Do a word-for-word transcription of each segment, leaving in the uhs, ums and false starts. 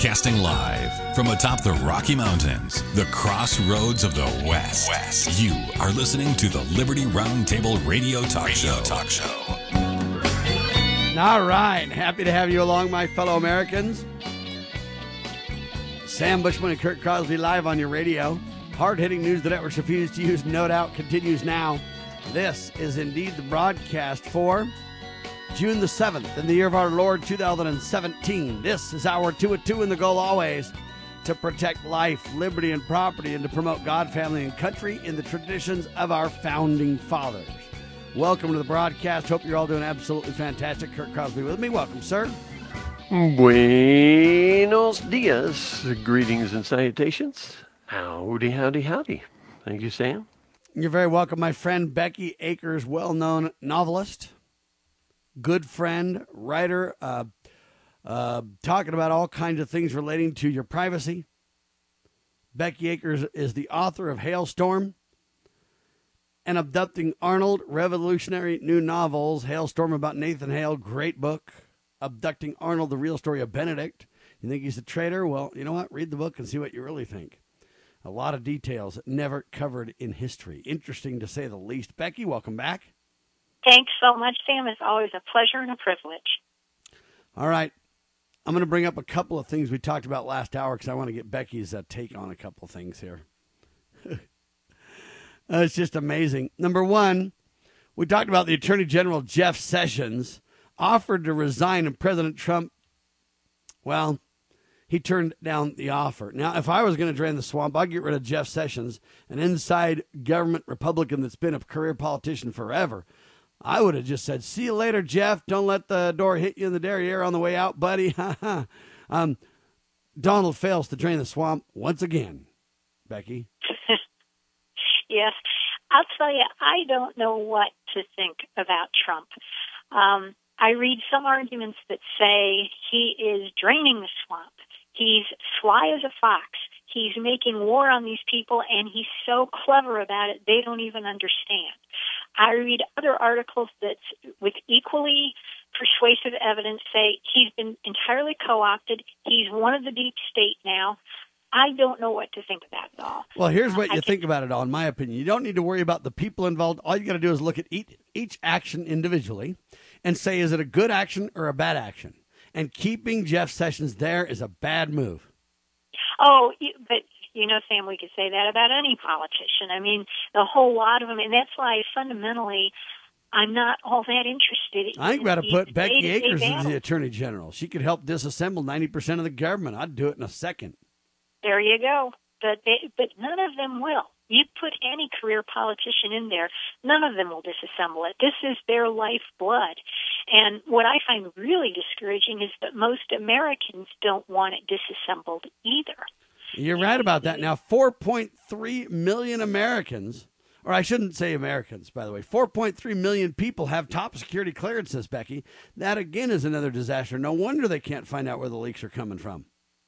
Broadcasting live from atop the Rocky Mountains, the crossroads of the West. West. You are listening to the Liberty Roundtable Radio Talk Radio Show. Talk Show. All right. Happy to have you along, my fellow Americans. Sam Bushman and Kurt Crosby live on your radio. Hard-hitting news the networks refuse to use, no doubt, continues now. This is indeed the broadcast for June the seventh, in the year of our Lord, two thousand seventeen. This is our two at two, and the goal always to protect life, liberty, and property, and to promote God, family, and country in the traditions of our founding fathers. Welcome to the broadcast. Hope you're all doing absolutely fantastic. Kurt Crosby with me. Welcome, sir. Buenos dias. Greetings and salutations. Howdy, howdy, howdy. Thank you, Sam. You're very welcome, my friend. Becky Akers, well-known novelist, good friend, writer, uh, uh, talking about all kinds of things relating to your privacy. Becky Akers is the author of Hailstorm and Abducting Arnold, revolutionary new novels. Hailstorm about Nathan Hale, great book. Abducting Arnold, the real story of Benedict. You think he's a traitor? Well, you know what? Read the book and see what you really think. A lot of details never covered in history. Interesting to say the least. Becky, welcome back. Thanks so much, Sam. It's always a pleasure and a privilege. All right. I'm going to bring up a couple of things we talked about last hour because I want to get Becky's uh, take on a couple of things here. uh, it's just amazing. Number one, we talked about the Attorney General, Jeff Sessions, offered to resign, and President Trump, well, he turned down the offer. Now, if I was going to drain the swamp, I'd get rid of Jeff Sessions, an inside government Republican that's been a career politician forever. I would have just said, see you later, Jeff. Don't let the door hit you in the derriere on the way out, buddy. um, Donald fails to drain the swamp once again. Becky? Yes. I'll tell you, I don't know what to think about Trump. Um, I read some arguments that say he is draining the swamp. He's sly as a fox. He's making war on these people, and he's so clever about it, they don't even understand. I read other articles that, with equally persuasive evidence, say he's been entirely co-opted. He's one of the deep state now. I don't know what to think about it all. Well, here's what uh, you I think can, about it all, in my opinion. You don't need to worry about the people involved. All you got to do is look at each, each action individually and say, is it a good action or a bad action? And keeping Jeff Sessions there is a bad move. Oh, but, you know, Sam, we could say that about any politician. I mean, the whole lot of them. And that's why fundamentally I'm not all that interested. I think we got to put Becky Akers as the Attorney General. She could help disassemble ninety percent of the government. I'd do it in a second. There you go. But they, but none of them will. You put any career politician in there, none of them will disassemble it. This is their lifeblood. And what I find really discouraging is that most Americans don't want it disassembled either. You're right about that. Now, four point three million Americans, or I shouldn't say Americans, by the way, four point three million people have top security clearances, Becky. That, again, is another disaster. No wonder they can't find out where the leaks are coming from.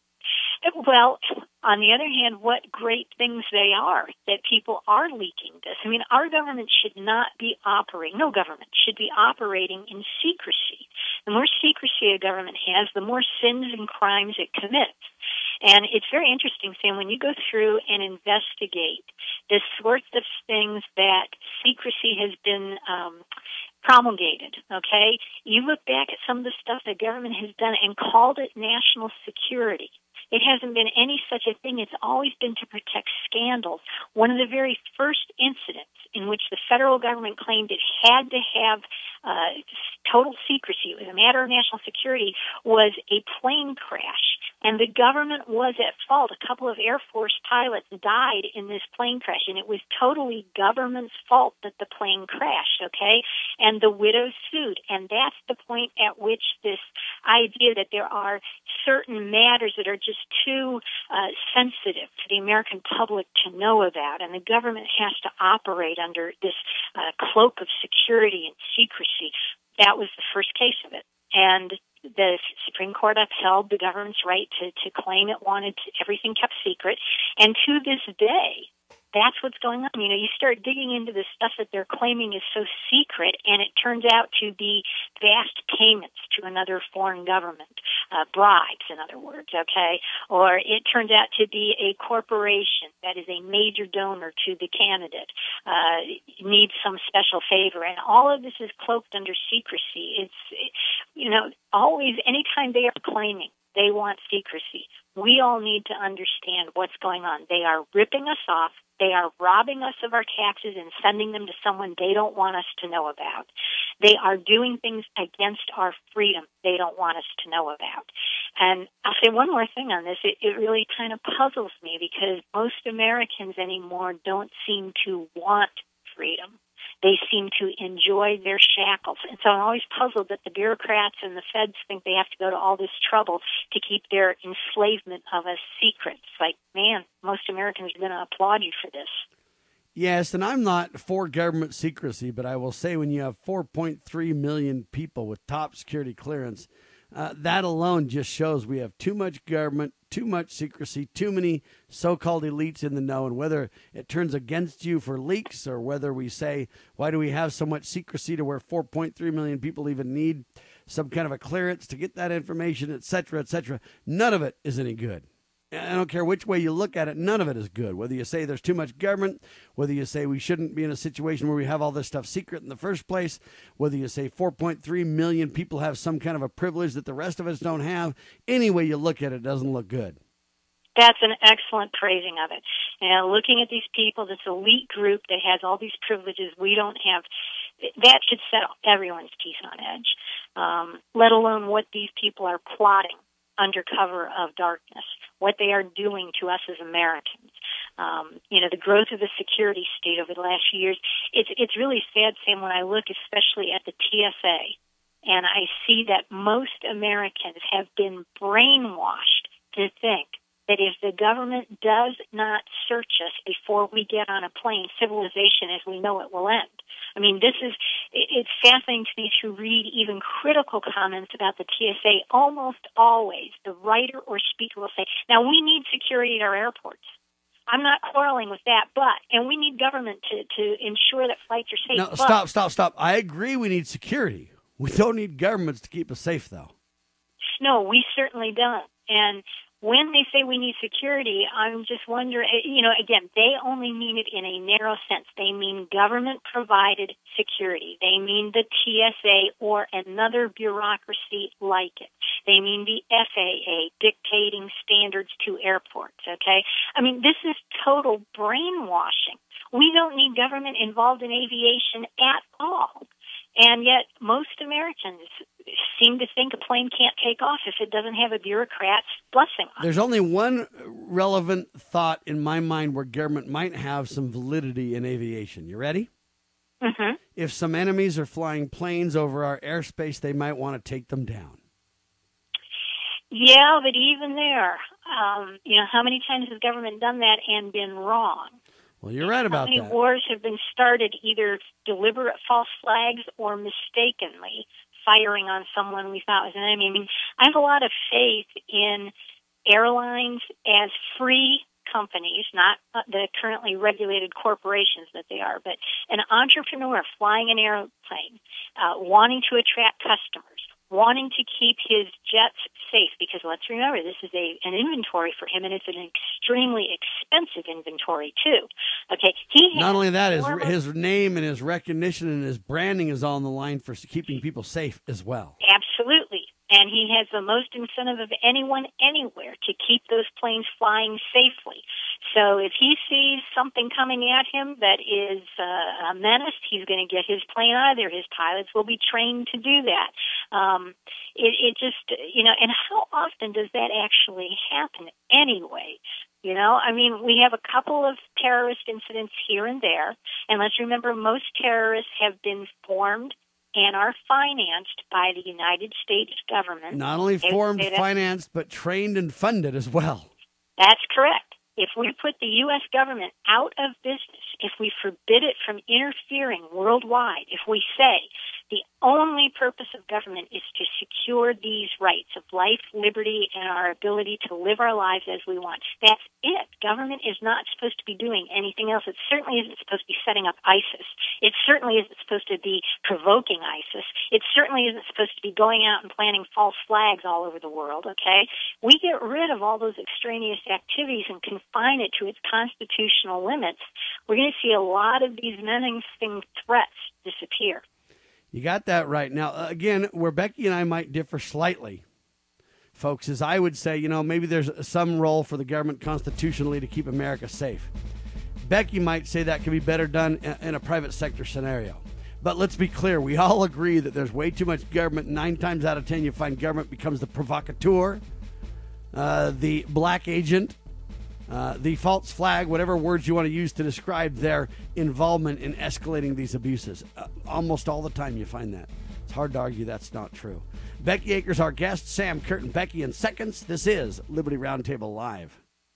Well, on the other hand, what great things they are that people are leaking this. I mean, our government should not be operating, no government should be operating in secrecy. The more secrecy a government has, the more sins and crimes it commits. And it's very interesting, Sam, when you go through and investigate the sorts of things that secrecy has been um, promulgated, okay? You look back at some of the stuff the government has done and called it national security. It hasn't been any such a thing. It's always been to protect scandals. One of the very first incidents in which the federal government claimed it had to have uh, total secrecy, it was a matter of national security, was a plane crash. And the government was at fault. A couple of Air Force pilots died in this plane crash, and it was totally government's fault that the plane crashed, okay? And the widows sued. And that's the point at which this idea that there are certain matters that are just too uh, sensitive to the American public to know about, and the government has to operate under this uh, cloak of security and secrecy. That was the first case of it. And the Supreme Court upheld the government's right to, to claim it wanted everything kept secret. And to this day, that's what's going on. You know, you start digging into the stuff that they're claiming is so secret, and it turns out to be vast payments to another foreign government, uh, bribes, in other words, okay? Or it turns out to be a corporation that is a major donor to the candidate, uh, needs some special favor, and all of this is cloaked under secrecy. It's, it, you know, always, anytime they are claiming they want secrecy, we all need to understand what's going on. They are ripping us off. They are robbing us of our taxes and sending them to someone they don't want us to know about. They are doing things against our freedom they don't want us to know about. And I'll say one more thing on this. It, it really kind of puzzles me because most Americans anymore don't seem to want freedom. They seem to enjoy their shackles. And so I'm always puzzled that the bureaucrats and the feds think they have to go to all this trouble to keep their enslavement of us secret. It's like, man, most Americans are going to applaud you for this. Yes, and I'm not for government secrecy, but I will say when you have four point three million people with top security clearance, uh, that alone just shows we have too much government, too much secrecy, too many so-called elites in the know. And whether it turns against you for leaks or whether we say, why do we have so much secrecy to where four point three million people even need some kind of a clearance to get that information, et cetera, et cetera, none of it is any good. I don't care which way you look at it, none of it is good. Whether you say there's too much government, whether you say we shouldn't be in a situation where we have all this stuff secret in the first place, whether you say four point three million people have some kind of a privilege that the rest of us don't have, any way you look at it doesn't look good. That's an excellent praising of it. You know, looking at these people, this elite group that has all these privileges we don't have, that should set everyone's teeth on edge, um, let alone what these people are plotting under cover of darkness, what they are doing to us as Americans. Um, you know, the growth of the security state over the last few years, it's, it's really sad, Sam, when I look especially at the T S A, and I see that most Americans have been brainwashed to think that if the government does not search us before we get on a plane, civilization as we know it will end. I mean, this is, it's fascinating to me to read even critical comments about the T S A. Almost always, the writer or speaker will say, now we need security at our airports. I'm not quarreling with that, but, and we need government to, to ensure that flights are safe. No, but, stop, stop, stop. I agree we need security. We don't need governments to keep us safe, though. No, we certainly don't. And when they say we need security, I'm just wondering, you know, again, they only mean it in a narrow sense. They mean government-provided security. They mean the T S A or another bureaucracy like it. They mean the F A A dictating standards to airports, okay? I mean, this is total brainwashing. We don't need government involved in aviation at all. And yet most Americans seem to think a plane can't take off if it doesn't have a bureaucrat's blessing on it. There's only one relevant thought in my mind where government might have some validity in aviation. You ready? Mm-hmm. If some enemies are flying planes over our airspace, they might want to take them down. Yeah, but even there, um, you know, how many times has government done that and been wrong? Well, you're right about that. How many that. wars have been started either deliberate false flags or mistakenly firing on someone we thought was an enemy? I mean, I have a lot of faith in airlines as free companies, not the currently regulated corporations that they are, but an entrepreneur flying an airplane, uh, wanting to attract customers, wanting to keep his jets safe, because let's remember, this is a an inventory for him, and it's an extremely expensive inventory, too. Okay, he Not only that, his, former, his name and his recognition and his branding is on the line for keeping people safe as well. Absolutely. And he has the most incentive of anyone anywhere to keep those planes flying safely. So if he sees something coming at him that is uh, a menace, he's going to get his plane out of there. His pilots will be trained to do that. Um, it, it just, you know, and how often does that actually happen anyway? You know, I mean, we have a couple of terrorist incidents here and there. And let's remember, most terrorists have been formed and are financed by the United States government. Not only formed, financed, but trained and funded as well. That's correct. If we put the U S government out of business, if we forbid it from interfering worldwide, if we say The only purpose of government is to secure these rights of life, liberty, and our ability to live our lives as we want. That's it. Government is not supposed to be doing anything else. It certainly isn't supposed to be setting up ISIS. It certainly isn't supposed to be provoking ISIS. It certainly isn't supposed to be going out and planting false flags all over the world, okay? We get rid of all those extraneous activities and confine it to its constitutional limits. We're going to see a lot of these menacing threats disappear. You got that right. Now, again, where Becky and I might differ slightly, folks, is I would say, you know, maybe there's some role for the government constitutionally to keep America safe. Becky might say that could be better done in a private sector scenario. But let's be clear. We all agree that there's way too much government. Nine times out of ten, you find government becomes the provocateur, uh, the black agent, Uh, the false flag, whatever words you want to use to describe their involvement in escalating these abuses. Uh, almost all the time you find that. It's hard to argue that's not true. Becky Akers, our guest. Sam Curtin, Becky in seconds. This is Liberty Roundtable Live.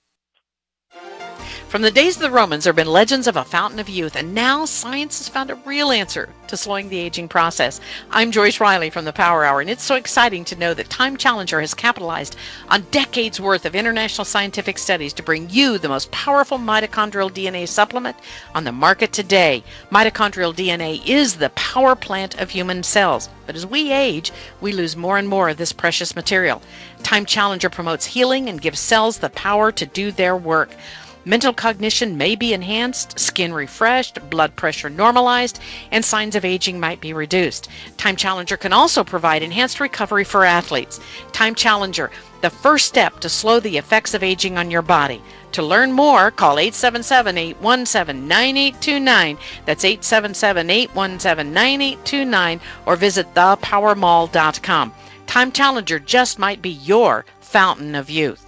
From the days of the Romans, there have been legends of a fountain of youth, and now science has found a real answer to slowing the aging process. I'm Joyce Riley from the Power Hour, and it's so exciting to know that Time Challenger has capitalized on decades worth of international scientific studies to bring you the most powerful mitochondrial D N A supplement on the market today. Mitochondrial D N A is the power plant of human cells, but as we age, we lose more and more of this precious material. Time Challenger promotes healing and gives cells the power to do their work. Mental cognition may be enhanced, skin refreshed, blood pressure normalized, and signs of aging might be reduced. Time Challenger can also provide enhanced recovery for athletes. Time Challenger, the first step to slow the effects of aging on your body. To learn more, call eight seven seven, eight one seven, nine eight two nine. That's eight seven seven, eight one seven, nine eight two nine, or visit the power mall dot com. Time Challenger just might be your fountain of youth.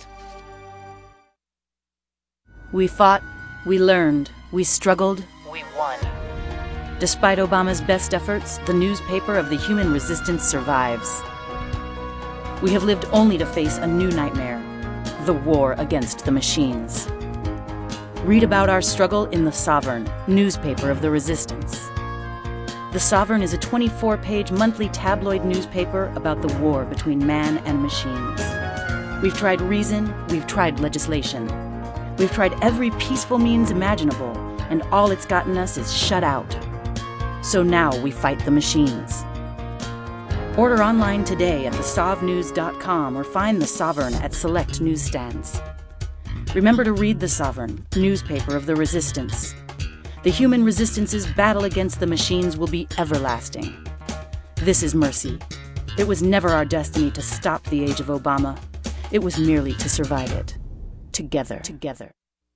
We fought, we learned, we struggled, we won. Despite Obama's best efforts, the newspaper of the human resistance survives. We have lived only to face a new nightmare, the war against the machines. Read about our struggle in The Sovereign, newspaper of the resistance. The Sovereign is a twenty-four page monthly tabloid newspaper about the war between man and machines. We've tried reason, we've tried legislation. We've tried every peaceful means imaginable, and all it's gotten us is shut out. So now we fight the machines. Order online today at the sov news dot com or find The Sovereign at select newsstands. Remember to read The Sovereign, newspaper of the resistance. The human resistance's battle against the machines will be everlasting. This is mercy. It was never our destiny to stop the age of Obama. It was merely to survive it. Together. Together.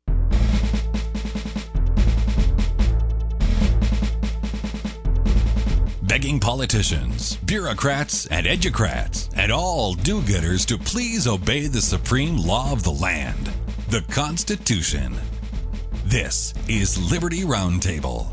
Begging politicians, bureaucrats, and educrats, and all do-gooders to please obey the supreme law of the land, the Constitution. This is Liberty Roundtable.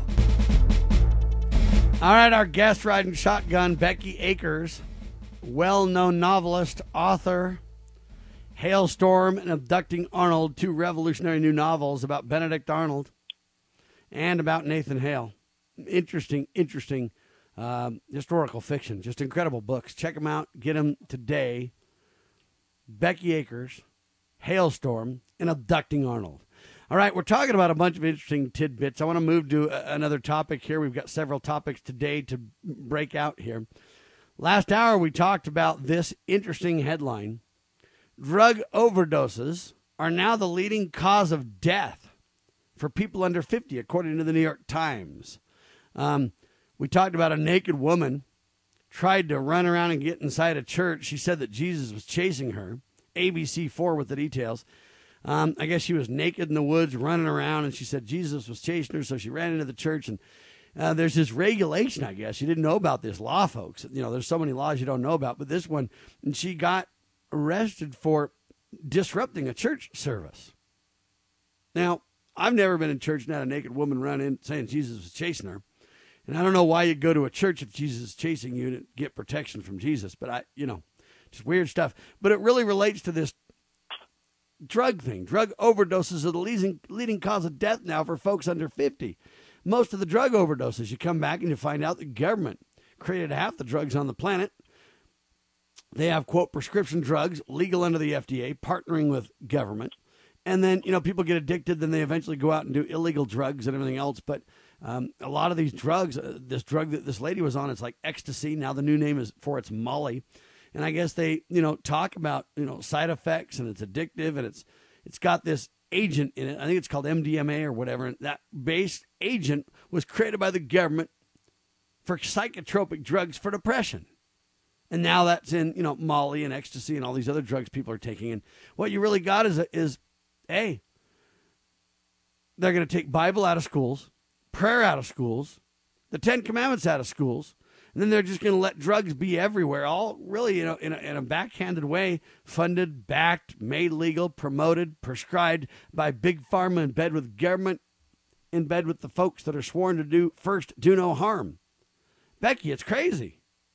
All right, our guest riding shotgun, Becky Akers, well-known novelist, author, Hailstorm and Abducting Arnold, two revolutionary new novels about Benedict Arnold and about Nathan Hale. Interesting, interesting um, historical fiction. Just incredible books. Check them out. Get them today. Becky Akers, Hailstorm, and Abducting Arnold. All right, we're talking about a bunch of interesting tidbits. I want to move to a- another topic here. We've got several topics today to break out here. Last hour, we talked about this interesting headline. Drug overdoses are now the leading cause of death for people under fifty, according to the New York Times. Um, we talked about a naked woman tried to run around and get inside a church. She said that Jesus was chasing her. A B C four with the details. Um, I guess she was naked in the woods running around, and she said Jesus was chasing her, so she ran into the church. And uh, there's this regulation, I guess. You didn't know about this law, folks. You know, there's so many laws you don't know about. But this one, and she got arrested for disrupting a church service. Now, I've never been in church and had a naked woman run in saying Jesus was chasing her. And I don't know why you'd go to a church if Jesus is chasing you to get protection from Jesus. But I, you know, just weird stuff. But it really relates to this drug thing. Drug overdoses are the leading, leading cause of death now for folks under fifty. Most of the drug overdoses, you come back and you find out the government created half the drugs on the planet. They have, quote, prescription drugs legal under the F D A, partnering with government. And then, you know, people get addicted, then they eventually go out and do illegal drugs and everything else. But um, a lot of these drugs, uh, this drug that this lady was on, it's like ecstasy. Now the new name is for it's Molly. And I guess they, you know, talk about, you know, side effects, and it's addictive, and it's it's got this agent in it. I think it's called M D M A or whatever. And that base agent was created by the government for psychotropic drugs for depression. And now that's in, you know, Molly and ecstasy and all these other drugs people are taking. And what you really got is, a, is hey, they're going to take Bible out of schools, prayer out of schools, the Ten Commandments out of schools, and then they're just going to let drugs be everywhere, all really, you know, in a, in a backhanded way, funded, backed, made legal, promoted, prescribed by Big Pharma, in bed with government, in bed with the folks that are sworn to do first, do no harm. Becky, it's crazy.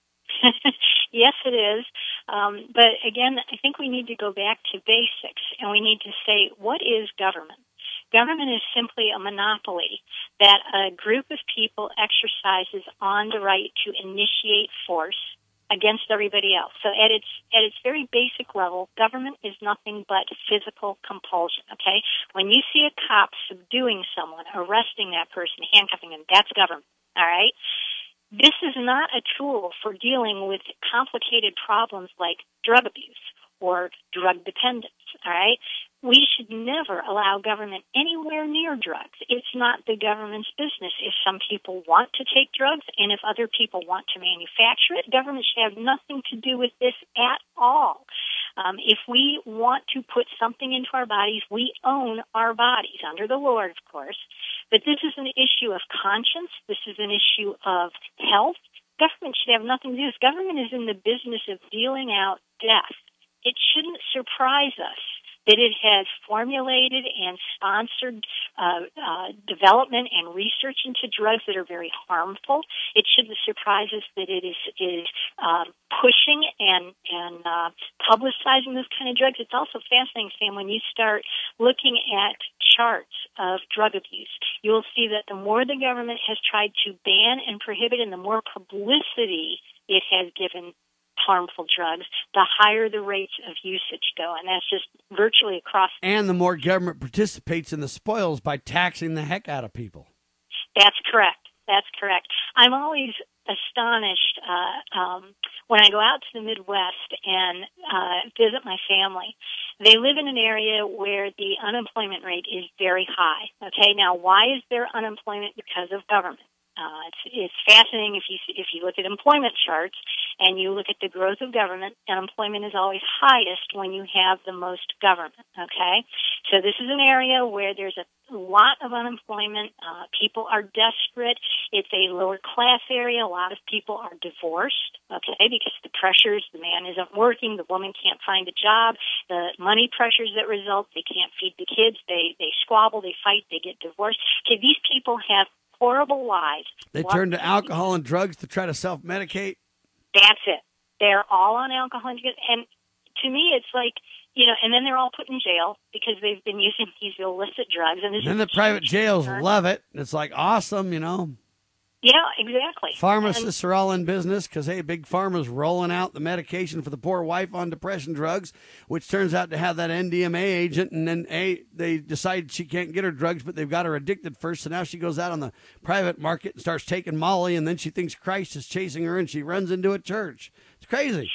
Yes, it is. Um, but again, I think we need to go back to basics, and we need to say, what is government? Government is simply a monopoly that a group of people exercises on the right to initiate force against everybody else. So at its at its very basic level, government is nothing but physical compulsion, okay? When you see a cop subduing someone, arresting that person, handcuffing them, that's government, all right? This is not a tool for dealing with complicated problems like drug abuse or drug dependence, all right? We should never allow government anywhere near drugs. It's not the government's business. If some people want to take drugs and if other people want to manufacture it, government should have nothing to do with this at all. Um, if we want to put something into our bodies, we own our bodies, under the Lord, of course. But this is an issue of conscience. This is an issue of health. Government should have nothing to do with this. Government is in the business of dealing out death. It shouldn't surprise us that it has formulated and sponsored uh, uh, development and research into drugs that are very harmful. It shouldn't surprise us that it is is um, pushing and and uh, publicizing those kind of drugs. It's also fascinating, Sam, when you start looking at charts of drug abuse. You'll see that the more the government has tried to ban and prohibit, and the more publicity it has given harmful drugs, the higher the rates of usage go. And that's just virtually across. And the more government participates in the spoils by taxing the heck out of people. That's correct. That's correct. I'm always astonished uh, um, when I go out to the Midwest and uh, visit my family. They live in an area where the unemployment rate is very high. Okay, now why is there unemployment? Because of government. Uh, it's, it's fascinating if you if you look at employment charts and you look at the growth of government. Unemployment is always highest when you have the most government. Okay, so this is an area where there's a lot of unemployment. Uh, people are desperate. It's a lower class area. A lot of people are divorced. Okay, because the pressures, the man isn't working, the woman can't find a job, the money pressures that result, they can't feed the kids, they they squabble, they fight, they get divorced. Okay, these people have horrible lives. They what? turn to alcohol and drugs to try to self-medicate. That's it. They're all on alcohol and drugs. And to me, it's like, you know, and then they're all put in jail because they've been using these illicit drugs. And, this and then the private jails concern. love it. It's like awesome, you know. Yeah, exactly. Pharmacists and, are all in business because, hey, Big Pharma's rolling out the medication for the poor wife on depression drugs, which turns out to have that M D M A agent. And then, hey, they decide she can't get her drugs, but they've got her addicted first. So now she goes out on the private market and starts taking Molly, and then she thinks Christ is chasing her, and she runs into a church. It's crazy.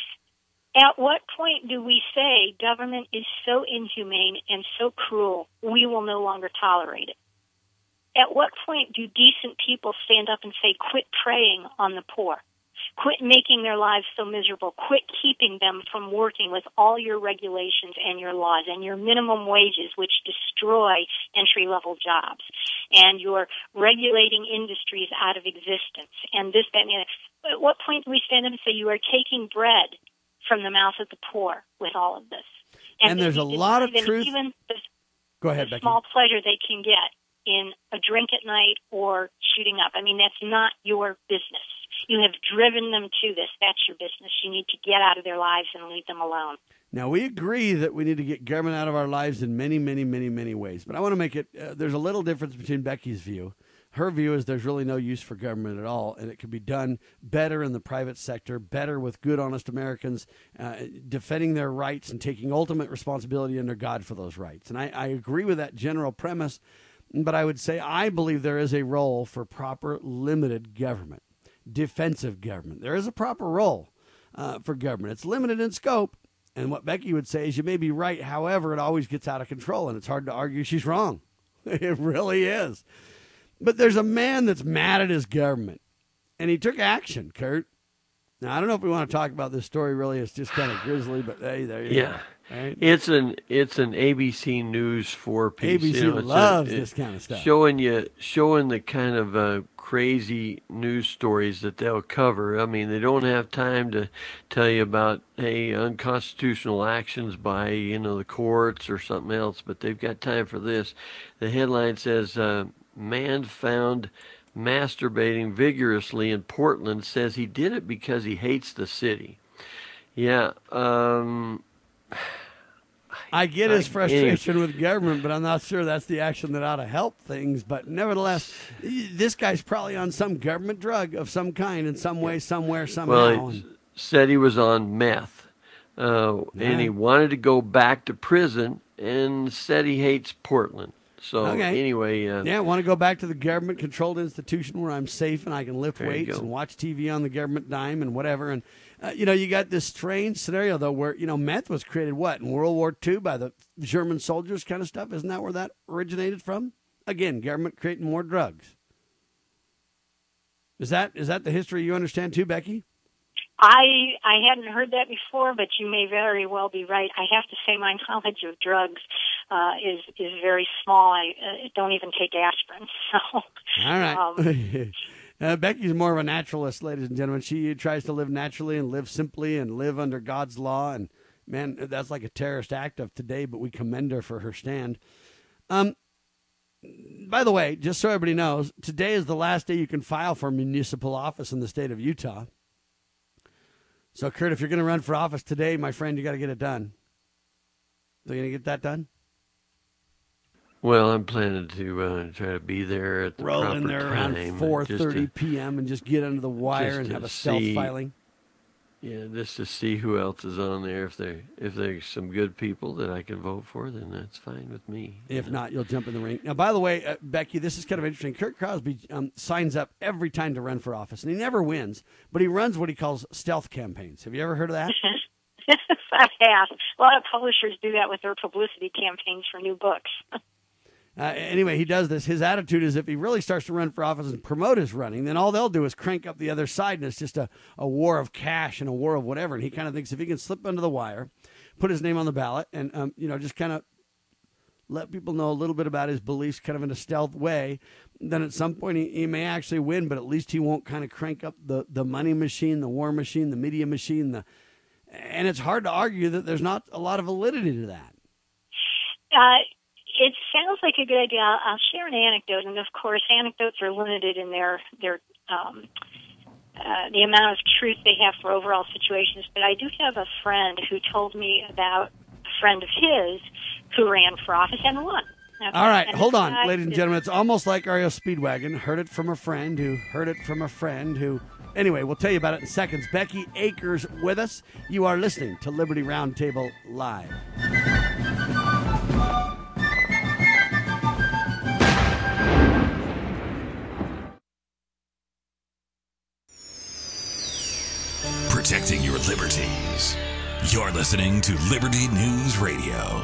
At what point do we say government is so inhumane and so cruel, we will no longer tolerate it? At what point do decent people stand up and say, quit preying on the poor? Quit making their lives so miserable. Quit keeping them from working with all your regulations and your laws and your minimum wages, which destroy entry-level jobs, and your regulating industries out of existence, and this, that, and the other. At what point do we stand up and say, you are taking bread from the mouth of the poor with all of this? And, and there's a lot of truth. Even the, Go ahead, the Becky. small pleasure they can get in a drink at night or shooting up. I mean, that's not your business. You have driven them to this. That's your business. You need to get out of their lives and leave them alone. Now, we agree that we need to get government out of our lives in many, many, many, many ways. But I want to make it, uh, there's a little difference between Becky's view. her view is there's really no use for government at all, and it could be done better in the private sector, better with good, honest Americans uh, defending their rights and taking ultimate responsibility under God for those rights. And I, I agree with that general premise, but I would say I believe there is a role for proper limited government, defensive government. There is a proper role uh, for government. It's limited in scope, and what Becky would say is you may be right. However, it always gets out of control, and it's hard to argue she's wrong. It really is. But there's a man that's mad at his government, and he took action, Kurt. Now, I don't know if we want to talk about this story, really. It's just kind of grisly, but hey, there you yeah. go. Right? It's an it's an A B C News four piece. A B C you know, loves a, this kind of stuff. Showing you, showing the kind of uh, crazy news stories that they'll cover. I mean, they don't have time to tell you about, hey, unconstitutional actions by, you know, the courts or something else, but they've got time for this. The headline says, uh, man found masturbating vigorously in Portland, says he did it because he hates the city. Yeah, um... I get his I, frustration anyway. with government, but I'm not sure that's the action that ought to help things. But nevertheless, this guy's probably on some government drug of some kind in some way, somewhere, somehow. Well, he said he was on meth, uh, yeah. and he wanted to go back to prison and said he hates Portland. So okay. anyway. Uh, yeah, I want to go back to the government-controlled institution where I'm safe and I can lift there weights and watch T V on the government dime and whatever. And, uh, you know, you got this strange scenario, though, where, you know, meth was created, what, in World War Two by the German soldiers kind of stuff? Isn't that where that originated from? Again, government creating more drugs. Is that is that the history you understand, too, Becky? I I hadn't heard that before, but you may very well be right. I have to say my knowledge of drugs uh, is is very small. I uh, don't even take aspirin. So, all right. Um, uh, Becky's more of a naturalist, ladies and gentlemen. She tries to live naturally and live simply and live under God's law. And, man, that's like a terrorist act of today, but we commend her for her stand. Um. By the way, just so everybody knows, today is the last day you can file for municipal office in the state of Utah. So, Kurt, if you're going to run for office today, my friend, you got to get it done. Are you going to get that done? Well, I'm planning to uh, try to be there at the Roll proper in there time, around four thirty p.m. and just get under the wire and have a stealth see, filing. Yeah, just to see who else is on there. If there if there's some good people that I can vote for, then that's fine with me. If know? not, you'll jump in the ring. Now, by the way, uh, Becky, this is kind of interesting. Kurt Crosby um, signs up every time to run for office, and he never wins, but he runs what he calls stealth campaigns. Have you ever heard of that? I have. A lot of publishers do that with their publicity campaigns for new books. Uh, anyway, he does this. His attitude is if he really starts to run for office and promote his running, then all they'll do is crank up the other side, and it's just a, a war of cash and a war of whatever. And he kind of thinks if he can slip under the wire, put his name on the ballot, and um, you know, just kind of let people know a little bit about his beliefs kind of in a stealth way, then at some point he, he may actually win, but at least he won't kind of crank up the, the money machine, the war machine, the media machine. The And it's hard to argue that there's not a lot of validity to that. Uh It sounds like a good idea. I'll, I'll share an anecdote, and of course, anecdotes are limited in their their um, uh, the amount of truth they have for overall situations. But I do have a friend who told me about a friend of his who ran for office and won. Okay. All right, and hold on, ladies and is, gentlemen. It's almost like R E O Speedwagon. Heard it from a friend who heard it from a friend who. Anyway, we'll tell you about it in seconds. Becky Akers with us. You are listening to Liberty Roundtable Live. Protecting your liberties. You're listening to Liberty News Radio.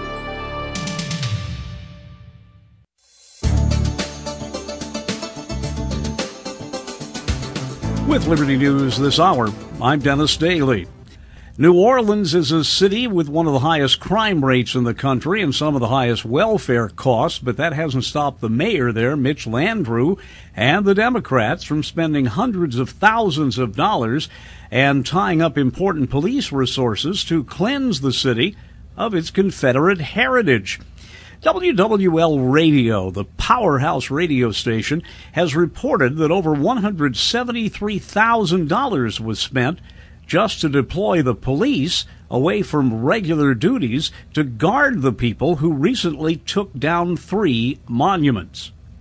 With Liberty News this hour, I'm Dennis Daly. New Orleans is a city with one of the highest crime rates in the country and some of the highest welfare costs, but that hasn't stopped the mayor there, Mitch Landrieu, and the Democrats from spending hundreds of thousands of dollars and tying up important police resources to cleanse the city of its Confederate heritage. W W L Radio, the powerhouse radio station, has reported that over one hundred seventy-three thousand dollars was spent just to deploy the police away from regular duties to guard the people who recently took down three monuments.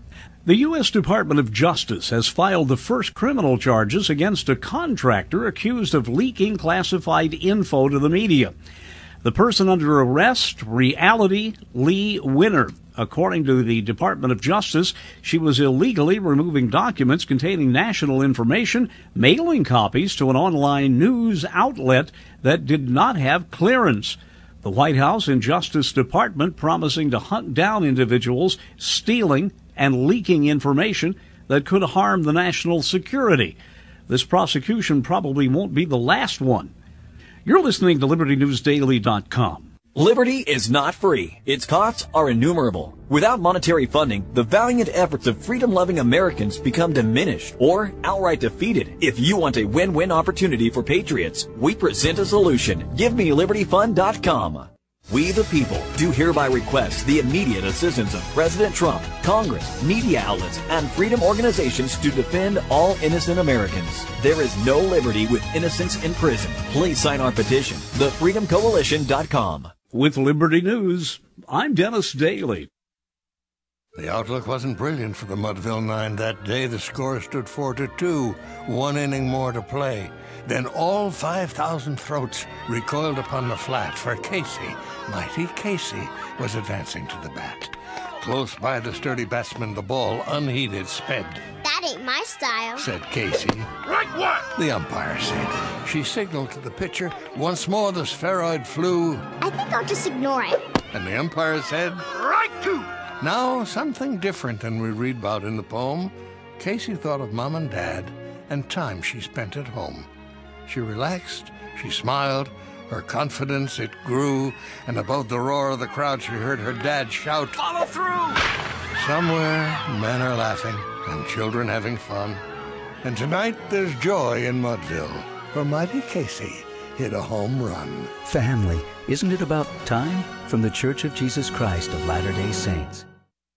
The U S Department of Justice has filed the first criminal charges against a contractor accused of leaking classified info to the media. The person under arrest, Reality Lee Winner. According to the Department of Justice, she was illegally removing documents containing national information, mailing copies to an online news outlet that did not have clearance. The White House and Justice Department promising to hunt down individuals stealing and leaking information that could harm the national security. This prosecution probably won't be the last one. You're listening to Liberty News Daily dot com. Liberty is not free. Its costs are innumerable. Without monetary funding, the valiant efforts of freedom-loving Americans become diminished or outright defeated. If you want a win-win opportunity for patriots, we present a solution. Give me Liberty Fund dot com. We the people do hereby request the immediate assistance of President Trump, Congress, media outlets, and freedom organizations to defend all innocent Americans. There is no liberty with innocents in prison. Please sign our petition, the freedom coalition dot com. With Liberty News, I'm Dennis Daly. The outlook wasn't brilliant for the Mudville Nine that day. The score stood four to two, one inning more to play. Then all five thousand throats recoiled upon the flat, for Casey, mighty Casey, was advancing to the bat. Close by the sturdy batsman, the ball, unheeded, sped. That ain't my style, said Casey. Right what? The umpire said. She signaled to the pitcher. Once more the spheroid flew. I think I'll just ignore it. And the umpire said, Right too. Now, something different than we read about in the poem. Casey thought of Mom and Dad and time she spent at home. She relaxed, she smiled, her confidence, it grew, and above the roar of the crowd she heard her dad shout, Follow through! Somewhere, men are laughing and children having fun. And tonight there's joy in Mudville, for mighty Casey hit a home run. Family, isn't it about time? From the Church of Jesus Christ of Latter-day Saints.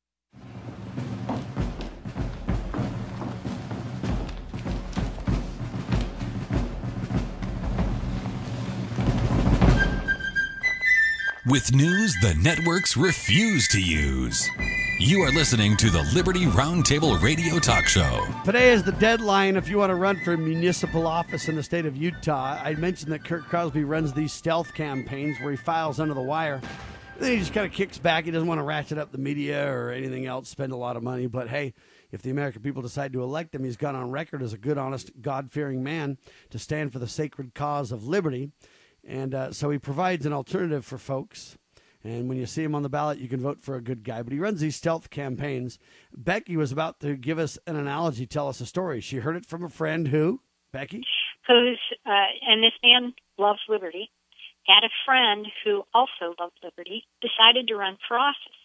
With news the networks refuse to use. You are listening to the Liberty Roundtable Radio Talk Show. Today is the deadline if you want to run for municipal office in the state of Utah. I mentioned that Kurt Crosby runs these stealth campaigns where he files under the wire. Then he just kind of kicks back. He doesn't want to ratchet up the media or anything else, spend a lot of money. But hey, if the American people decide to elect him, he's gone on record as a good, honest, God-fearing man to stand for the sacred cause of liberty. And uh, so he provides an alternative for folks. And when you see him on the ballot, you can vote for a good guy. But he runs these stealth campaigns. Becky was about to give us an analogy, tell us a story. She heard it from a friend who, Becky? Who's, uh, and this man loves liberty, had a friend who also loved liberty, decided to run for office.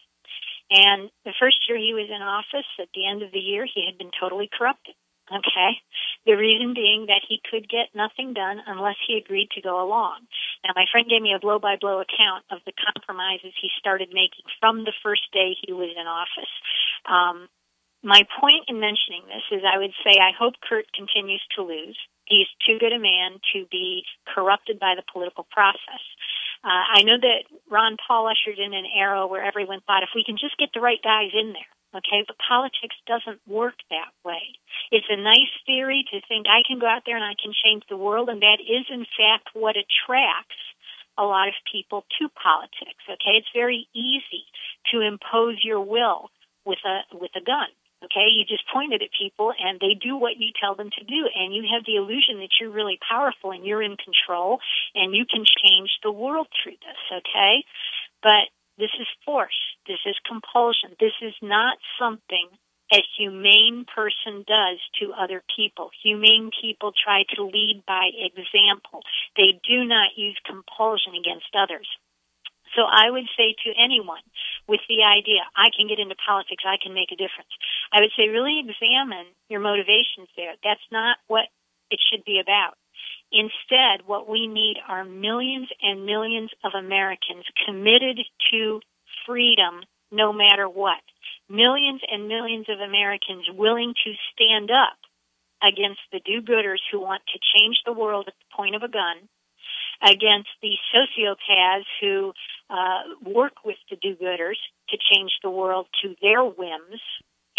And the first year he was in office, at the end of the year, he had been totally corrupted. Okay. The reason being that he could get nothing done unless he agreed to go along. Now, my friend gave me a blow-by-blow account of the compromises he started making from the first day he was in office. Um, my point in mentioning this is I would say I hope Kurt continues to lose. He's too good a man to be corrupted by the political process. Uh, I know that Ron Paul ushered in an era where everyone thought if we can just get the right guys in there. Okay, but politics doesn't work that way. It's a nice theory to think I can go out there and I can change the world, and that is, in fact, what attracts a lot of people to politics. Okay, it's very easy to impose your will with a with a gun. Okay, you just point it at people, and they do what you tell them to do, and you have the illusion that you're really powerful and you're in control, and you can change the world through this. Okay, but this is force. This is compulsion. This is not something a humane person does to other people. Humane people try to lead by example. They do not use compulsion against others. So I would say to anyone with the idea, I can get into politics, I can make a difference, I would say really examine your motivations there. That's not what it should be about. Instead, what we need are millions and millions of Americans committed to freedom no matter what. Millions and millions of Americans willing to stand up against the do-gooders who want to change the world at the point of a gun, against the sociopaths who uh, work with the do-gooders to change the world to their whims,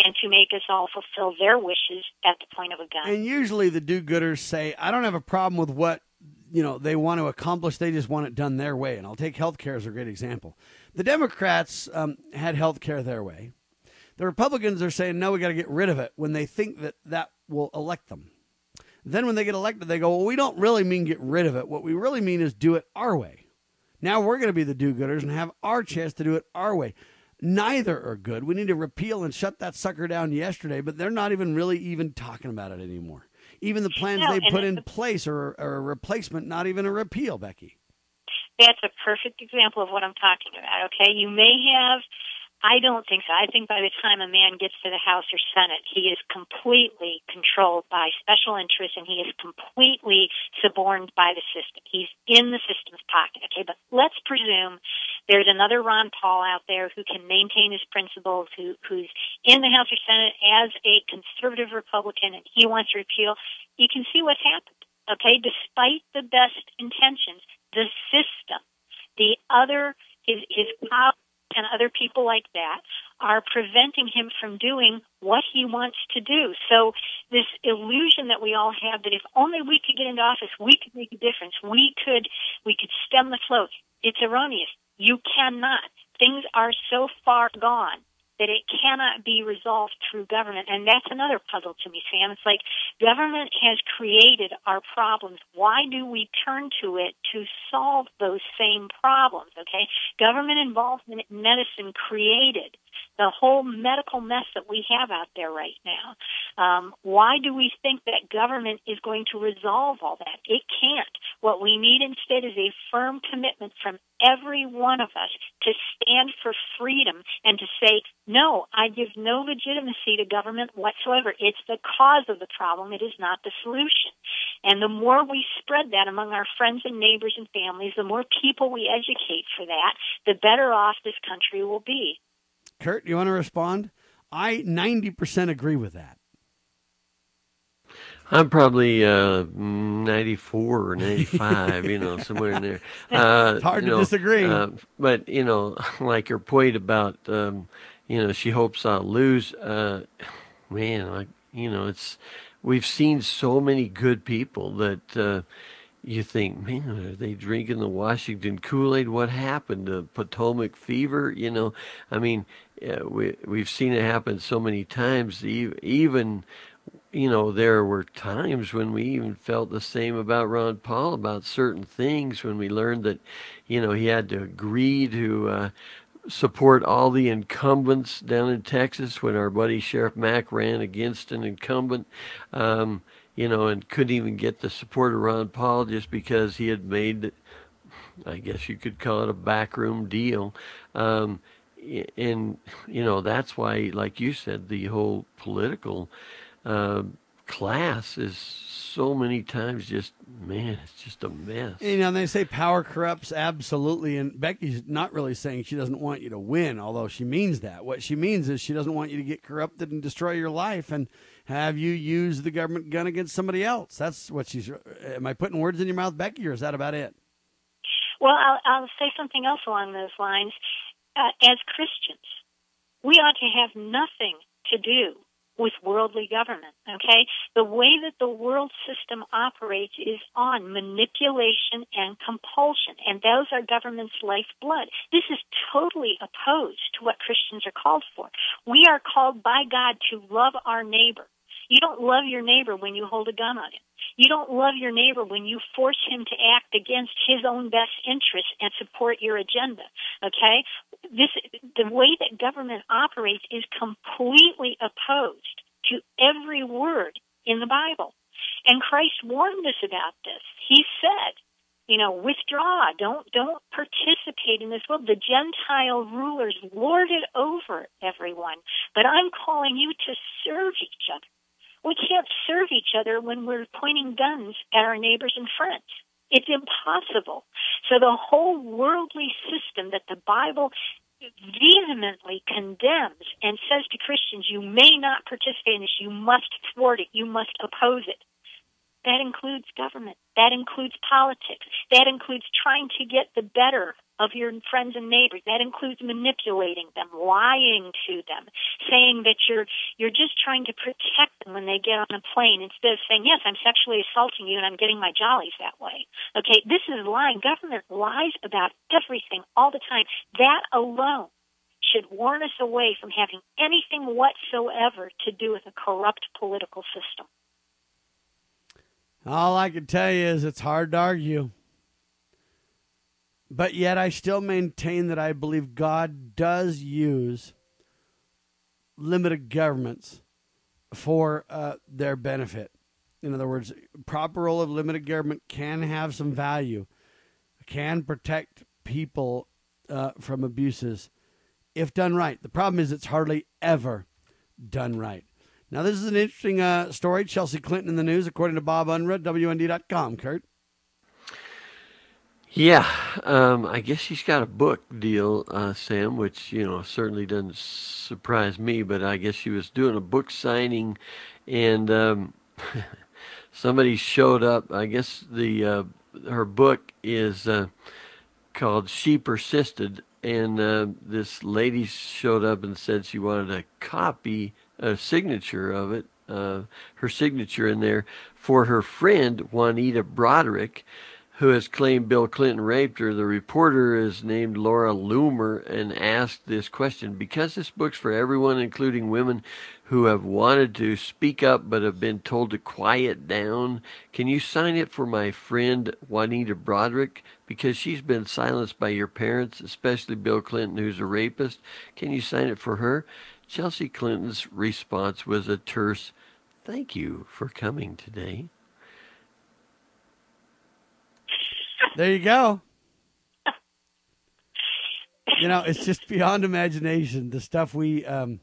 and to make us all fulfill their wishes at the point of a gun. And usually the do-gooders say, I don't have a problem with what, you know, they want to accomplish. They just want it done their way. And I'll take health care as a great example. The Democrats um, had health care their way. The Republicans are saying, no, we got to get rid of it when they think that that will elect them. Then when they get elected, they go, well, we don't really mean get rid of it. What we really mean is do it our way. Now we're going to be the do-gooders and have our chance to do it our way. Neither are good. We need to repeal and shut that sucker down yesterday, but they're not even really even talking about it anymore. Even the plans no, they put in the, place are, are a replacement, not even a repeal, Becky. That's a perfect example of what I'm talking about, okay? You may have... I don't think so. I think by the time a man gets to the House or Senate, he is completely controlled by special interests, and he is completely suborned by the system. He's in the system's pocket, okay? But let's presume there's another Ron Paul out there who can maintain his principles, who, who's in the House or Senate as a conservative Republican, and he wants to repeal. You can see what's happened, okay? Despite the best intentions, the system, the other, his, his power, and other people like that are preventing him from doing what he wants to do. So this illusion that we all have that if only we could get into office, we could make a difference. We could, we could stem the flow. It's erroneous. You cannot. Things are so far gone that it cannot be resolved through government. And that's another puzzle to me, Sam. It's like government has created our problems. Why do we turn to it to solve those same problems, okay? Government involvement in medicine created the whole medical mess that we have out there right now. Um, why do we think that government is going to resolve all that? It can't. What we need instead is a firm commitment from every one of us to stand for freedom and to say, no, I give no legitimacy to government whatsoever. It's the cause of the problem. It is not the solution. And the more we spread that among our friends and neighbors and families, the more people we educate for that, the better off this country will be. Kurt, you want to respond? I ninety percent agree with that. I'm probably uh, ninety-four or ninety-five, you know, somewhere in there. Uh, it's hard you to know, disagree. Uh, but, you know, like your point about, um, you know, she hopes I'll lose. Uh, man, like, you know, it's, we've seen so many good people that uh, you think, man, are they drinking the Washington Kool-Aid? What happened to Potomac fever? You know, I mean, uh, we, we've seen it happen so many times, even, you know, there were times when we even felt the same about Ron Paul, about certain things, when we learned that, you know, he had to agree to uh, support all the incumbents down in Texas when our buddy Sheriff Mack ran against an incumbent, um, you know, and couldn't even get the support of Ron Paul just because he had made, I guess you could call it a backroom deal. Um, and, you know, that's why, like you said, the whole political Uh, class is so many times just, man, it's just a mess. You know, they say power corrupts, absolutely. And Becky's not really saying she doesn't want you to win, although she means that. What she means is she doesn't want you to get corrupted and destroy your life and have you use the government gun against somebody else. That's what she's, am I putting words in your mouth, Becky, or is that about it? Well, I'll, I'll say something else along those lines. Uh, as Christians, we ought to have nothing to do with worldly government, okay? The way that the world system operates is on manipulation and compulsion, and those are government's lifeblood. This is totally opposed to what Christians are called for. We are called by God to love our neighbor. You don't love your neighbor when you hold a gun on him. You don't love your neighbor when you force him to act against his own best interests and support your agenda, okay? This, the way that government operates is completely opposed to every word in the Bible. And Christ warned us about this. He said, you know, withdraw, don't, don't participate in this world. The Gentile rulers lord it over everyone, but I'm calling you to serve each other. We can't serve each other when we're pointing guns at our neighbors and friends. It's impossible. So the whole worldly system that the Bible vehemently condemns and says to Christians, you may not participate in this, you must thwart it, you must oppose it. That includes government. That includes politics. That includes trying to get the better of your friends and neighbors. That includes manipulating them, lying to them, saying that you're you're just trying to protect them when they get on a plane instead of saying, yes, I'm sexually assaulting you and I'm getting my jollies that way. Okay, this is lying. Government lies about everything all the time. That alone should warn us away from having anything whatsoever to do with a corrupt political system. All I can tell you is it's hard to argue. But yet I still maintain that I believe God does use limited governments for uh, their benefit. In other words, proper role of limited government can have some value, can protect people uh, from abuses if done right. The problem is it's hardly ever done right. Now, this is an interesting uh, story. Chelsea Clinton in the news, according to Bob Unruh, W N D dot com. Kurt? Yeah, um, I guess she's got a book deal, uh, Sam, which, you know, certainly doesn't surprise me, but I guess she was doing a book signing and um, somebody showed up. I guess the uh, her book is uh, called She Persisted, and uh, this lady showed up and said she wanted a copy, a signature of it, uh, her signature in there for her friend, Juanita Broaddrick, who has claimed Bill Clinton raped her. The reporter is named Laura Loomer and asked this question: because this book's for everyone, including women who have wanted to speak up but have been told to quiet down, can you sign it for my friend Juanita Broaddrick? Because she's been silenced by your parents, especially Bill Clinton, who's a rapist. Can you sign it for her? Chelsea Clinton's response was a terse, "Thank you for coming today." There you go. You know, it's just beyond imagination, the stuff we um,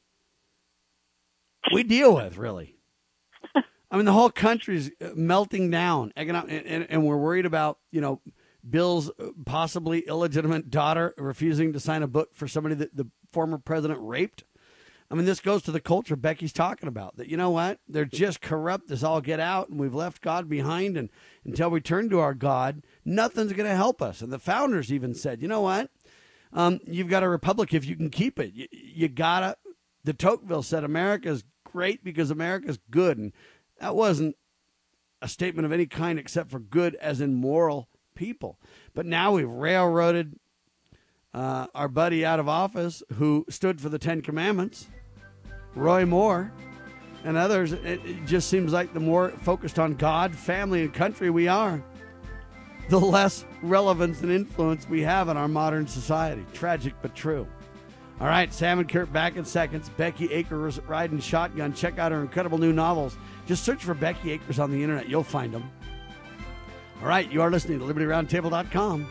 we deal with, really. I mean, the whole country's melting down, economic, and, and we're worried about, you know, Bill's possibly illegitimate daughter refusing to sign a book for somebody that the former president raped. I mean, this goes to the culture Becky's talking about, that, you know what, they're just corrupt as all get out, and we've left God behind, and until we turn to our God, nothing's going to help us. And the founders even said, you know what, um, you've got a republic if you can keep it. You, you got to, de Tocqueville said America's great because America's good, and that wasn't a statement of any kind except for good as in moral people. But now we've railroaded uh, our buddy out of office who stood for the Ten Commandments, Roy Moore, and others. It, it just seems like the more focused on God, family, and country we are, the less relevance and influence we have in our modern society. Tragic but true. All right, Sam and Kurt back in seconds. Becky Akers riding shotgun. Check out her incredible new novels. Just search for Becky Akers on the internet. You'll find them. All right, you are listening to Liberty Roundtable dot com.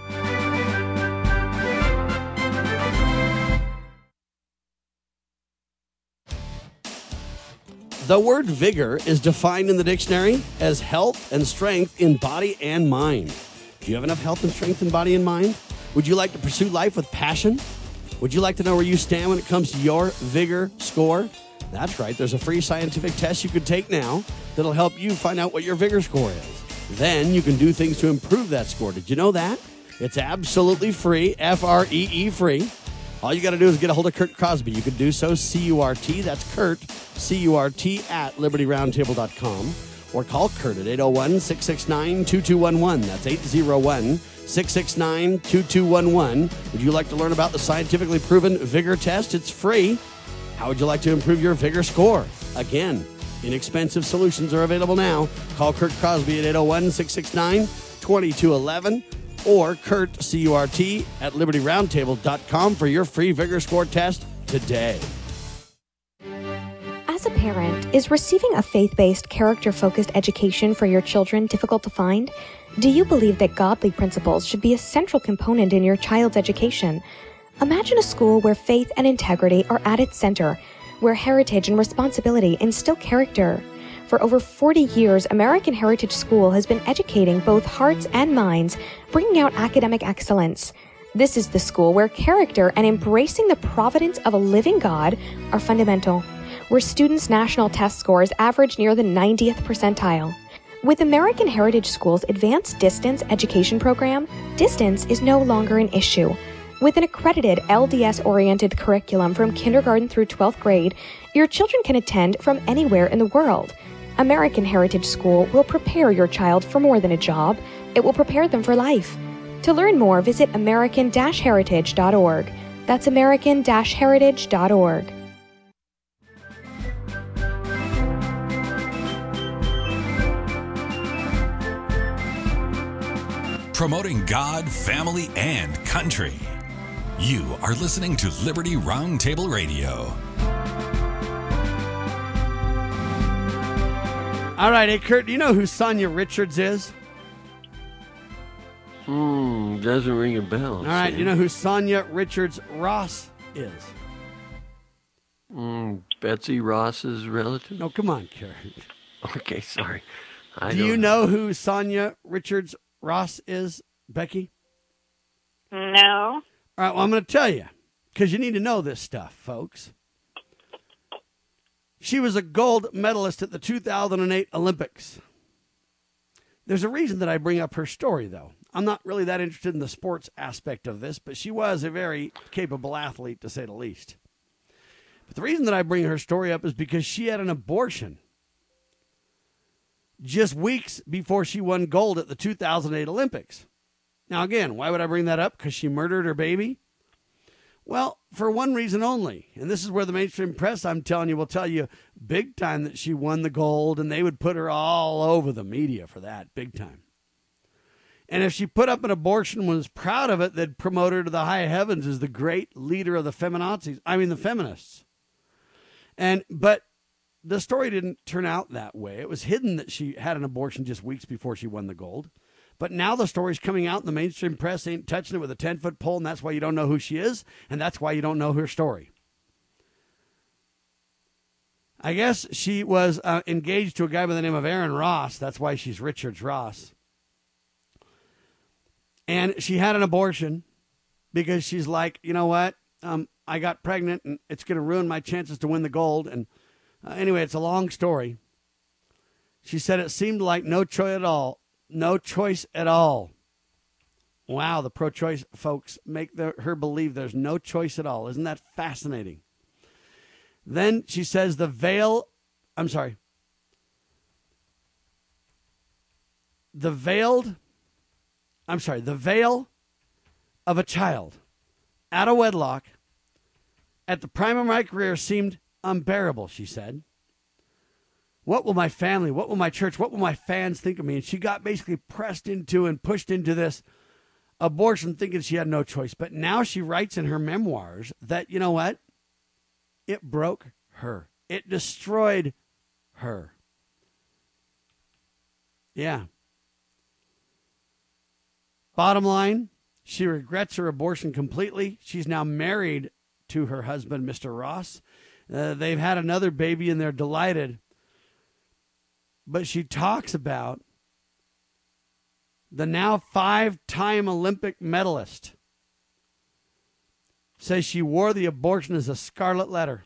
The word vigor is defined in the dictionary as health and strength in body and mind. Do you have enough health and strength in body and mind? Would you like to pursue life with passion? Would you like to know where you stand when it comes to your vigor score? That's right. There's a free scientific test you can take now that'll help you find out what your vigor score is. Then you can do things to improve that score. Did you know that? It's absolutely free, F R E E free. All you got to do is get a hold of Kurt Crosby. You can do so, C U R T, that's Kurt, C U R T, at Liberty Roundtable dot com. Or call Kurt at eight oh one, six six nine, two two one one. That's eight oh one, six six nine, two two one one. Would you like to learn about the scientifically proven vigor test? It's free. How would you like to improve your vigor score? Again, inexpensive solutions are available now. Call Kurt Crosby at eight oh one, six six nine, two two one one. Or Kurt, C U R T, at Liberty Roundtable dot com for your free vigor score test today. As a parent, is receiving a faith-based, character-focused education for your children difficult to find? Do you believe that godly principles should be a central component in your child's education? Imagine a school where faith and integrity are at its center, where heritage and responsibility instill character. For over forty years, American Heritage School has been educating both hearts and minds, bringing out academic excellence. This is the school where character and embracing the providence of a living God are fundamental, where students' national test scores average near the ninetieth percentile. With American Heritage School's Advanced Distance Education Program, distance is no longer an issue. With an accredited L D S-oriented curriculum from kindergarten through twelfth grade, your children can attend from anywhere in the world. American Heritage School will prepare your child for more than a job. It will prepare them for life. To learn more, visit american dash heritage dot org. That's american dash heritage dot org. Promoting God, family, and country. You are listening to Liberty Roundtable Radio. All right, hey, Kurt, do you know who Sonia Richards is? Hmm, doesn't ring a bell. All right, you know who Sonia Richards Ross is? Mm, Betsy Ross's relative? No, come on, Kurt. Okay, sorry. I do don't you know who Sonia Richards Ross is, Becky? No. All right, well, I'm going to tell you, because you need to know this stuff, folks. She was a gold medalist at the two thousand eight Olympics. There's a reason that I bring up her story, though. I'm not really that interested in the sports aspect of this, but she was a very capable athlete, to say the least. But the reason that I bring her story up is because she had an abortion just weeks before she won gold at the two thousand eight Olympics. Now, again, why would I bring that up? Because she murdered her baby? Well, for one reason only. And this is where the mainstream press, I'm telling you, will tell you big time that she won the gold, and they would put her all over the media for that, big time. And if she put up an abortion and was proud of it, they'd promote her to the high heavens as the great leader of the feminazis. I mean, the feminists. And, but the story didn't turn out that way. It was hidden that she had an abortion just weeks before she won the gold. But now the story's coming out, and the mainstream press ain't touching it with a ten-foot pole, and that's why you don't know who she is, and that's why you don't know her story. I guess she was uh, engaged to a guy by the name of Aaron Ross. That's why she's Richards Ross. And she had an abortion because she's like, you know what? Um, I got pregnant, and it's going to ruin my chances to win the gold. And uh, anyway, it's a long story. She said it seemed like no choice at all. No choice at all. Wow, the pro-choice folks make the, her believe there's no choice at all. Isn't that fascinating? Then she says the veil, I'm sorry, the veiled, I'm sorry, the veil of a child out of wedlock at the prime of my career seemed unbearable, she said. What will my family, what will my church, what will my fans think of me? And she got basically pressed into and pushed into this abortion thinking she had no choice. But now she writes in her memoirs that, you know what? It broke her. It destroyed her. Yeah. Bottom line, she regrets her abortion completely. She's now married to her husband, Mister Ross. Uh, they've had another baby, and they're delighted. But she talks about the now five-time Olympic medalist. Says she wore the abortion as a scarlet letter.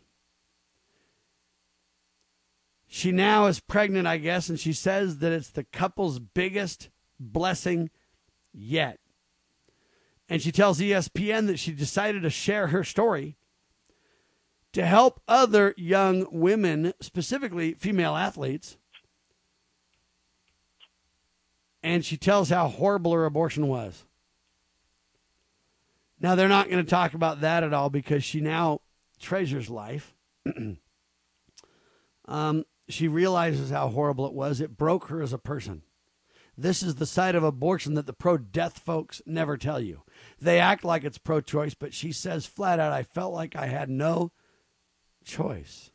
She now is pregnant, I guess, and she says that it's the couple's biggest blessing yet. And she tells E S P N that she decided to share her story to help other young women, specifically female athletes. And she tells how horrible her abortion was. Now, they're not going to talk about that at all because she now treasures life. um, she realizes how horrible it was. It broke her as a person. This is the side of abortion that the pro-death folks never tell you. They act like it's pro-choice, but she says flat out, I felt like I had no choice.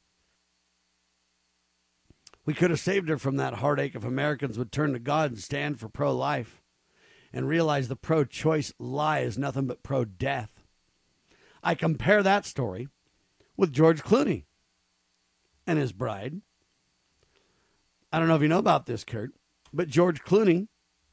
We could have saved her from that heartache if Americans would turn to God and stand for pro-life and realize the pro-choice lie is nothing but pro-death. I compare that story with George Clooney and his bride. I don't know if you know about this, Kurt, but George Clooney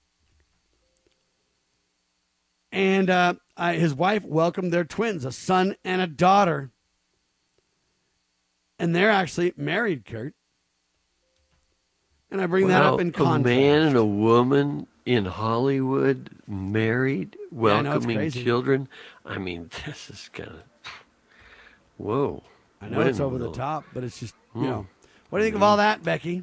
and uh, I, his wife welcomed their twins, a son and a daughter. And they're actually married, Kurt. And I bring well, that up in contrast. A man and a woman in Hollywood, married, welcoming yeah, children. I mean, this is kind of, whoa. I know it's over the top, but it's just, you mm. know. What do you think of all that, Becky?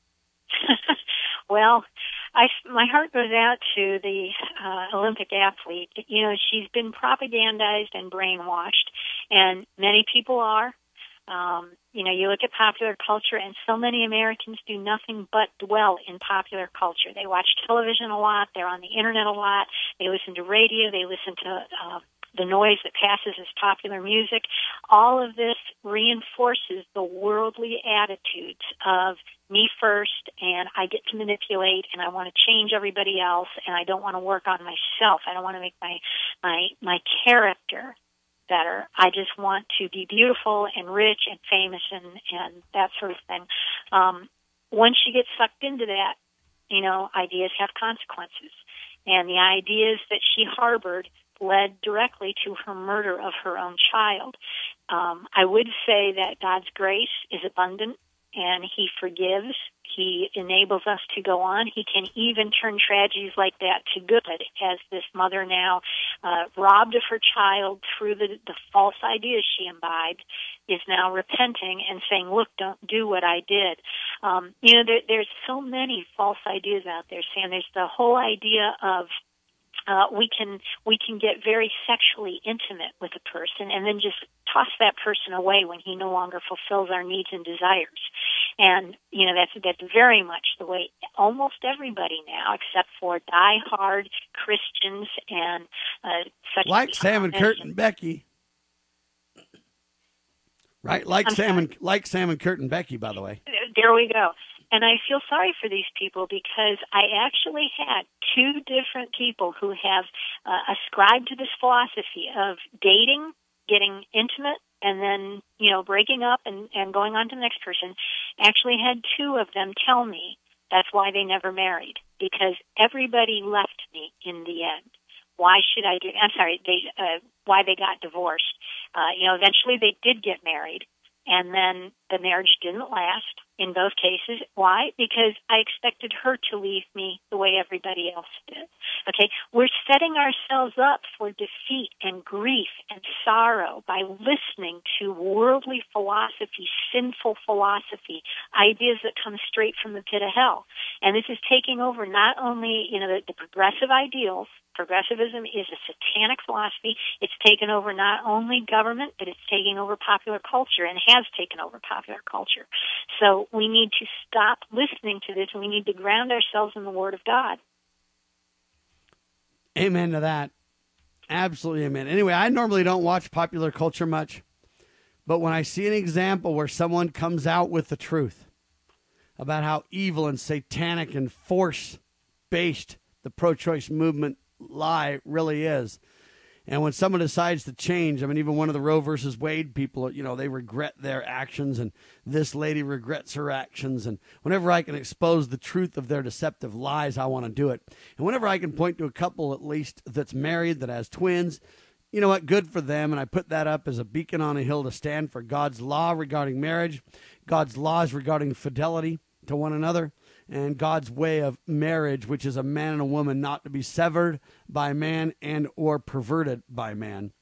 Well, I, my heart goes out to the uh, Olympic athlete. You know, she's been propagandized and brainwashed, and many people are. Um, you know, you look at popular culture, and so many Americans do nothing but dwell in popular culture. They watch television a lot. They're on the Internet a lot. They listen to radio. They listen to uh, the noise that passes as popular music. All of this reinforces the worldly attitudes of me first, and I get to manipulate, and I want to change everybody else, and I don't want to work on myself. I don't want to make my my my character better. I just want to be beautiful and rich and famous and, and that sort of thing. Um, once she gets sucked into that, you know, ideas have consequences. And the ideas that she harbored led directly to her murder of her own child. Um, I would say that God's grace is abundant, and He forgives. He enables us to go on. He can even turn tragedies like that to good, as this mother now, uh, robbed of her child through the, the false ideas she imbibed, is now repenting and saying, look, don't do what I did. Um, you know, there, there's so many false ideas out there, Sam. There's the whole idea of Uh, we can we can get very sexually intimate with a person and then just toss that person away when he no longer fulfills our needs and desires. And, you know, that's that's very much the way almost everybody now, except for die-hard Christians and uh, such like Sam and Kurt and Becky. Right? Like I'm Sam sorry. and like Sam and Kurt and Becky, by the way. There we go. And I feel sorry for these people because I actually had two different people who have uh, ascribed to this philosophy of dating, getting intimate, and then, you know, breaking up and, and going on to the next person. Actually had two of them tell me that's why they never married, because everybody left me in the end. Why should I do? I'm sorry, they uh, why they got divorced. Uh, you know, eventually they did get married. And then the marriage didn't last in both cases. Why? Because I expected her to leave me the way everybody else did. Okay? We're setting ourselves up for defeat and grief and sorrow by listening to worldly philosophy, sinful philosophy, ideas that come straight from the pit of hell. And this is taking over not only, you know, the, the progressive ideals. Progressivism is a satanic philosophy. It's taken over not only government, but it's taking over popular culture and has taken over popular culture. So we need to stop listening to this, and we need to ground ourselves in the Word of God. Amen to that. Absolutely amen. Anyway, I normally don't watch popular culture much, but when I see an example where someone comes out with the truth about how evil and satanic and force-based the pro-choice movement lie really is. And when someone decides to change, I mean, even one of the Roe versus Wade people, you know, they regret their actions, and this lady regrets her actions. And whenever I can expose the truth of their deceptive lies, I want to do it. And whenever I can point to a couple, at least, that's married, that has twins, you know what, good for them. And I put that up as a beacon on a hill to stand for God's law regarding marriage, God's laws regarding fidelity to one another, and God's way of marriage, which is a man and a woman not to be severed by man and or perverted by man.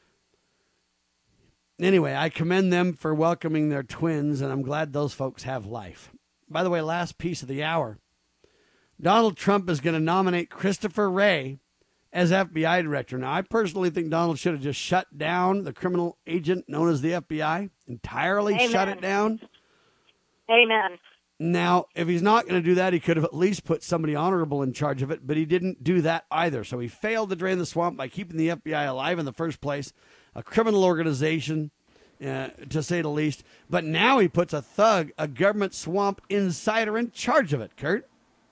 Anyway, I commend them for welcoming their twins, and I'm glad those folks have life. By the way, last piece of the hour. Donald Trump is going to nominate Christopher Wray as F B I director. Now, I personally think Donald should have just shut down the criminal agent known as the F B I, entirely Amen. Shut it down. Amen. Now, if he's not going to do that, he could have at least put somebody honorable in charge of it, but he didn't do that either. So he failed to drain the swamp by keeping the F B I alive in the first place, a criminal organization, uh, to say the least. But now he puts a thug, a government swamp insider in charge of it, Kurt.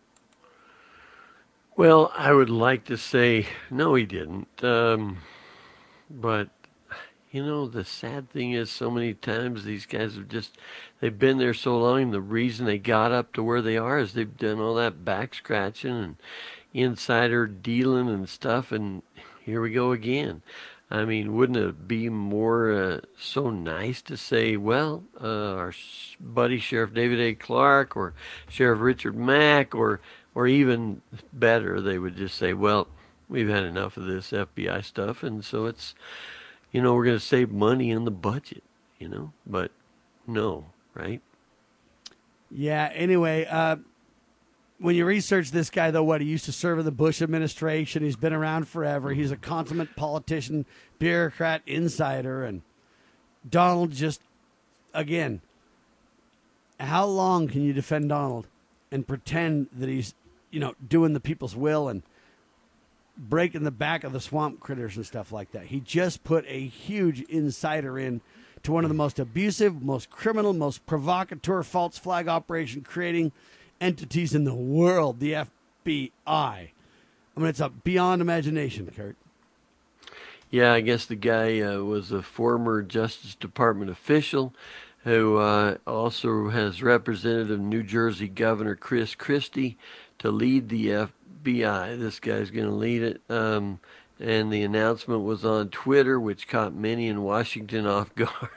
Well, I would like to say, no, he didn't. Um, but, you know, the sad thing is so many times these guys have just, they've been there so long. The reason they got up to where they are is they've done all that back scratching and insider dealing and stuff. And here we go again. I mean, wouldn't it be more uh, so nice to say, well, uh, our buddy Sheriff David A. Clark or Sheriff Richard Mack, or or even better, they would just say, well, we've had enough of this F B I stuff, and so it's, you know, we're going to save money in the budget, you know, but no, right? Yeah, anyway, uh, when you research this guy, though, what, he used to serve in the Bush administration. He's been around forever. He's a consummate politician, bureaucrat, insider, and Donald just, again, how long can you defend Donald and pretend that he's, you know, doing the people's will and breaking the back of the swamp critters and stuff like that? He just put a huge insider in to one of the most abusive, most criminal, most provocateur false flag operation creating entities in the world, the F B I. I mean, it's a beyond imagination, Kurt. Yeah, I guess the guy uh, was a former Justice Department official who uh, also has Representative New Jersey Governor Chris Christie to lead the F B I. This guy's going to lead it. Um, and the announcement was on Twitter, which caught many in Washington off guard.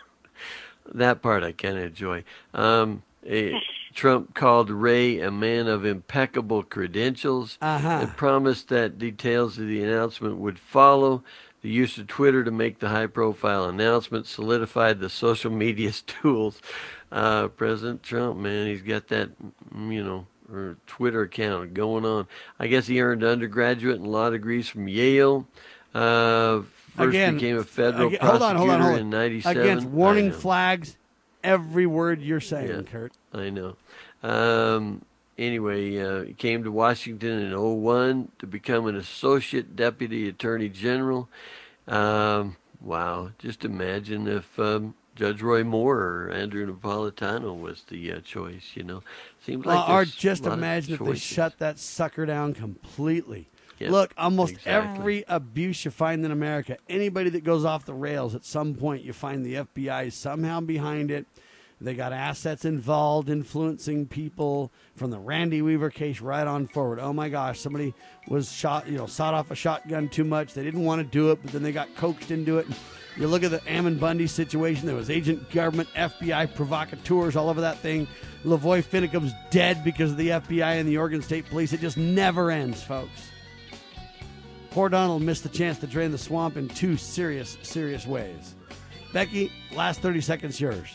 That part I kind of enjoy. Um, it, Trump called Wray a man of impeccable credentials uh-huh. and promised that details of the announcement would follow. The use of Twitter to make the high-profile announcement solidified the social media tools. Uh, President Trump, man, he's got that, you know, or Twitter account going on. I guess he earned undergraduate and law degrees from Yale. Uh, first again, became a federal again, prosecutor hold on, hold on, hold on. in ninety-seven. Against warning flags, every word you're saying, yeah, Kurt. I know. Um, anyway, uh, he came to Washington in oh one to become an associate deputy attorney general. Um, wow, just imagine if um, Judge Roy Moore or Andrew Napolitano was the uh, choice, you know. Seems like well, or there's just a lot imagine of if they choices. shut that sucker down completely. Yep, Look, almost exactly. every abuse you find in America, anybody that goes off the rails, at some point you find the F B I somehow behind it. They got assets involved, influencing people from the Randy Weaver case right on forward. Oh my gosh, somebody was shot, you know, shot off a shotgun too much. They didn't want to do it, but then they got coaxed into it. You look at the Ammon Bundy situation. There was agent government, F B I provocateurs all over that thing. Lavoy Finicum's dead because of the F B I and the Oregon State Police. It just never ends, folks. Poor Donald missed the chance to drain the swamp in two serious, serious ways. Becky, last thirty seconds yours.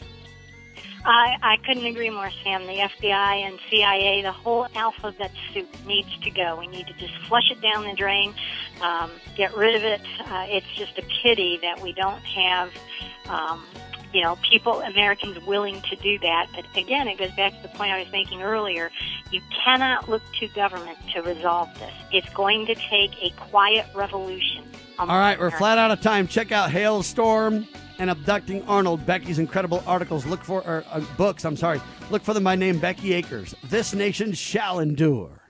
I, I couldn't agree more, Sam. The F B I and C I A, the whole alphabet soup needs to go. We need to just flush it down the drain, um, get rid of it. Uh, it's just a pity that we don't have, um, you know, people, Americans willing to do that. But again, it goes back to the point I was making earlier. You cannot look to government to resolve this. It's going to take a quiet revolution. All right, we're flat out of time. Check out Hailstorm and Abducting Arnold, Becky's incredible articles. Look for, or uh, books, I'm sorry. Look for them by name, Becky Akers. This Nation Shall Endure.